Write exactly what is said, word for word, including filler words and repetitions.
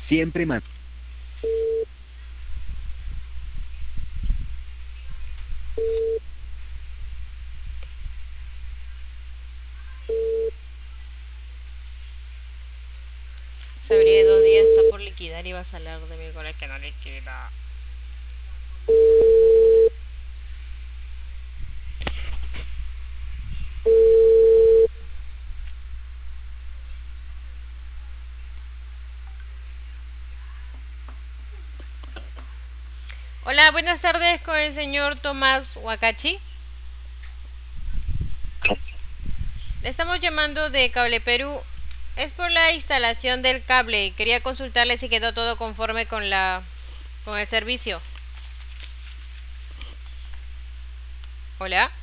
Siempre más. Se abrí de dos días, está por liquidar y vas a hablar de miércoles que no liquida. Hola, buenas tardes con el señor Tomás Wakachi. Le estamos llamando de Cable Perú. Es por la instalación del cable. Quería consultarle si quedó todo conforme con la con el servicio. Hola.